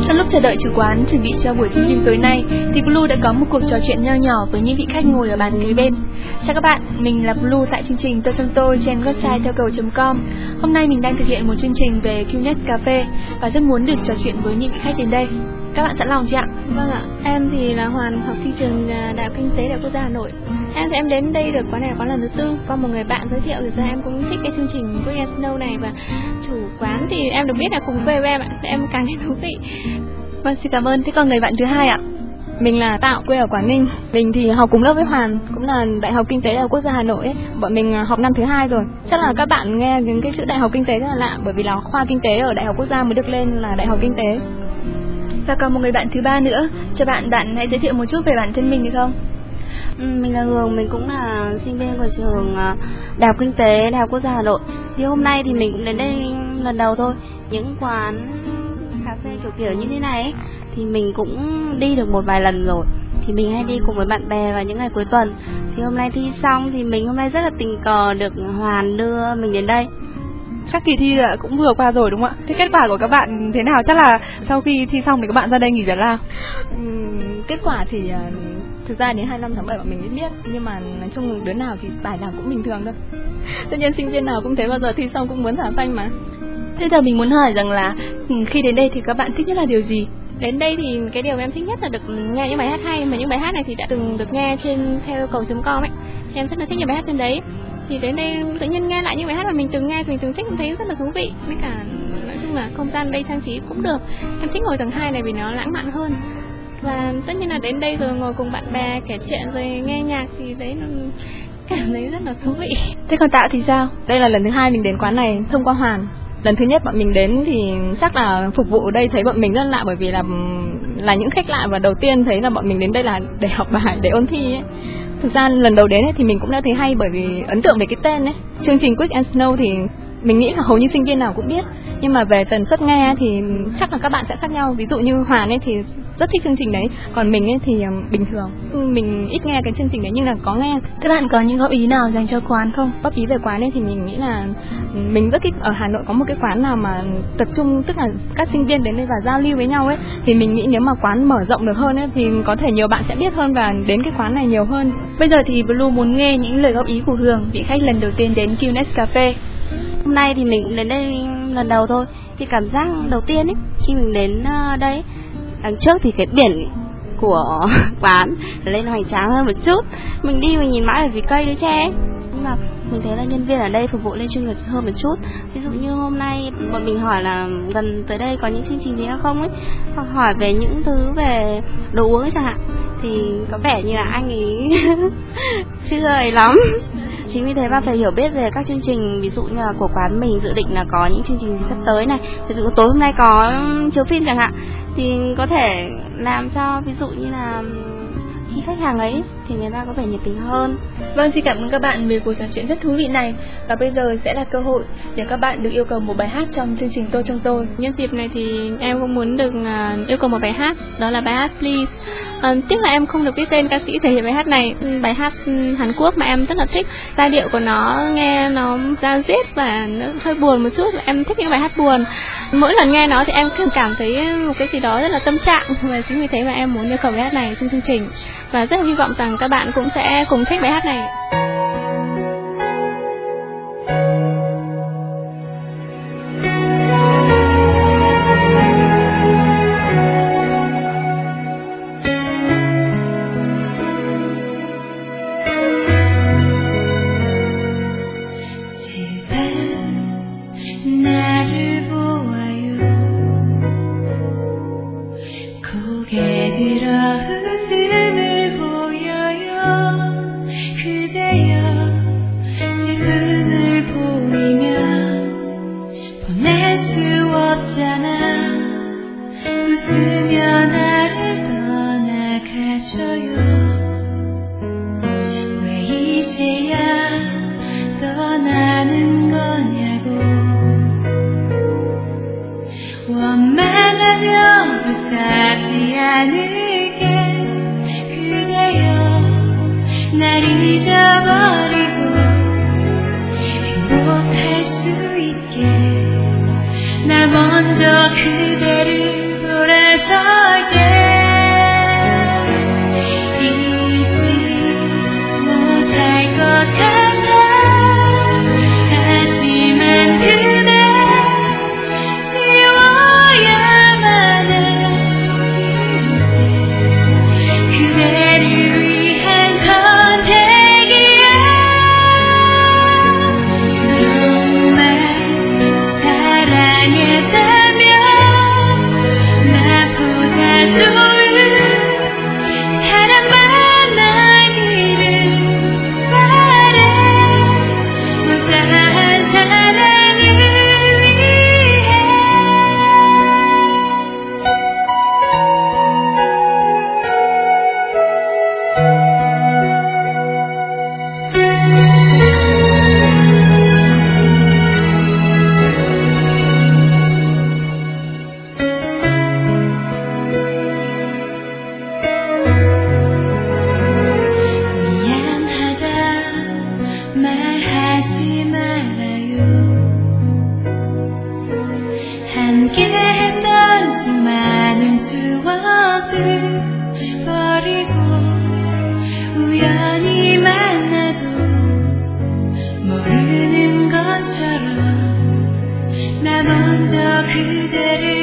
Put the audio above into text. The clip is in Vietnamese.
Trong lúc chờ đợi chủ quán chuẩn bị cho buổi chiếu phim tối nay thì Blue đã có một cuộc trò chuyện nho nhỏ với những vị khách ngồi ở bàn kế bên. Chào các bạn, mình là Blue tại chương trình Tôi Trong Tôi trên website theo cầu.com. Hôm nay mình đang thực hiện một chương trình về Qnet Cafe và rất muốn được trò chuyện với những vị khách đến đây. Các bạn sẵn lòng chưa ạ? Vâng ạ, em thì là Hoàn, học sinh trường Đại học Kinh tế Đại học Quốc gia Hà Nội. Em đến đây được quán này là quán lần thứ tư, qua một người bạn giới thiệu, thực ra em cũng thích cái chương trình Quick and Snow này và chủ quán thì em được biết là cùng quê với em ạ, em càng thấy thú vị. Vâng, xin cảm ơn. Thế còn người bạn thứ hai ạ? Mình là Tạo, quê ở Quảng Ninh. Mình thì học cùng lớp với Hoàn, cũng là Đại học Kinh tế Đại học Quốc gia Hà Nội ấy. Bọn mình học năm thứ 2 rồi. Chắc là các bạn nghe những cái chữ Đại học Kinh tế rất là lạ, bởi vì là khoa Kinh tế ở Đại học Quốc gia mới được lên là Đại học Kinh tế. Và còn một người bạn thứ ba nữa. Cho bạn hãy giới thiệu một chút về bản thân mình được không? Mình là Hường, mình cũng là sinh viên của trường Đại học Kinh tế Đại học Quốc gia Hà Nội. Thì hôm nay thì mình cũng đến đây lần đầu thôi. Những quán cà phê kiểu như thế này ấy, thì mình cũng đi được một vài lần rồi. Thì mình hay đi cùng với bạn bè vào những ngày cuối tuần. Thì hôm nay thi xong thì mình hôm nay rất là tình cờ được Hoàn đưa mình đến đây. Chắc kỳ thi cũng vừa qua rồi đúng không ạ? Thế kết quả của các bạn thế nào? Chắc là sau khi thi xong thì các bạn ra đây nghỉ giải lao. Kết quả thì thực ra đến 25 tháng 7 bọn mình mới biết, nhưng mà nói chung đứa nào thì bài nào cũng bình thường thôi. Tất nhiên sinh viên nào cũng thế, bao giờ thi xong cũng muốn thả phanh mà. Thế giờ mình muốn hỏi rằng là khi đến đây thì các bạn thích nhất là điều gì? Đến đây thì cái điều em thích nhất là được nghe những bài hát hay, mà những bài hát này thì đã từng được nghe trên theo cầu.com ấy. Thì em rất là thích những bài hát trên đấy. Thì đến đây tự nhiên nghe lại những bài hát mà mình từng nghe, mình từng thích, mình thấy rất là thú vị. Với cả nói chung là không gian đây trang trí cũng được. Em thích ngồi tầng 2 này vì nó lãng mạn hơn. Và tất nhiên là đến đây rồi ngồi cùng bạn bè kể chuyện rồi nghe nhạc thì đấy nó cảm thấy rất là thú vị. Thế còn Tạo thì sao? Đây là lần thứ 2 mình đến quán này thông qua Hoàn. Lần thứ nhất bọn mình đến thì chắc là phục vụ ở đây thấy bọn mình rất lạ, bởi vì là những khách lạ, và đầu tiên thấy là bọn mình đến đây là để học bài, để ôn thi ấy. Thực ra lần đầu đến ấy, thì mình cũng đã thấy hay, bởi vì ấn tượng về cái tên ấy. Chương trình Quick and Snow thì mình nghĩ là hầu như sinh viên nào cũng biết, nhưng mà về tần suất nghe thì chắc là các bạn sẽ khác nhau. Ví dụ như Hoàn ấy thì rất thích chương trình đấy, còn mình ấy thì bình thường, mình ít nghe cái chương trình đấy nhưng là có nghe. Thế bạn có những góp ý nào dành cho quán không? Góp ý về quán ấy thì mình nghĩ là mình rất thích ở Hà Nội có một cái quán nào mà tập trung, tức là các sinh viên đến đây và giao lưu với nhau ấy, thì mình nghĩ nếu mà quán mở rộng được hơn ấy thì có thể nhiều bạn sẽ biết hơn và đến cái quán này nhiều hơn. Bây giờ thì Blue muốn nghe những lời góp ý của Hường, vị khách lần đầu tiên đến Qnet Cafe. Hôm nay thì mình cũng đến đây lần đầu thôi. Thì cảm giác đầu tiên ấy, khi mình đến đây, đằng trước thì cái biển của quán lên hoành tráng hơn một chút. Mình đi mình nhìn mãi ở phía cây đứa tre ấy. Nhưng mà mình thấy là nhân viên ở đây phục vụ lên chuyên nghiệp hơn một chút. Ví dụ như hôm nay bọn mình hỏi là gần tới đây có những chương trình gì hay không ấy, hoặc hỏi về những thứ về đồ uống ấy chẳng hạn, thì có vẻ như là anh ấy chưa ấy lắm. Chính vì thế mà phải hiểu biết về các chương trình, ví dụ như là của quán mình dự định là có những chương trình sắp tới này, ví dụ tối hôm nay có chiếu phim chẳng hạn, thì có thể làm cho ví dụ như là khi khách hàng ấy thì người ta có vẻ nhiệt tình hơn. Vâng, xin cảm ơn các bạn về cuộc trò chuyện rất thú vị này. Và bây giờ sẽ là cơ hội để các bạn được yêu cầu một bài hát trong chương trình Tôi Trong Tôi. Nhân dịp này thì em cũng muốn được yêu cầu một bài hát, đó là bài hát Please. Tiếc là em không được biết tên ca sĩ thể hiện bài hát này. Bài hát Hàn Quốc mà em rất là thích. Giai điệu của nó nghe nó da diết và nó hơi buồn một chút. Em thích những bài hát buồn. Mỗi lần nghe nó thì em cảm thấy một cái gì đó rất là tâm trạng, và chính vì thế mà em muốn yêu cầu bài hát này trong chương trình. Và rất hy vọng rằng các bạn cũng sẽ cùng thích bài hát này. 먼저 그대를 돌아서 설 때 잊지 못할 것 같아. 하지만 그대 지워야만 해. 그대를 위한 선택이야. 정말 사랑했다면 나보다 좋은 사람 만나기를 바래. 못다한 사랑을 위해. 미안하다 말하지 말아요. 함께했던 수많은 추억들 버리고 우연히 만나도 모르는 것처럼 나 먼저 그대를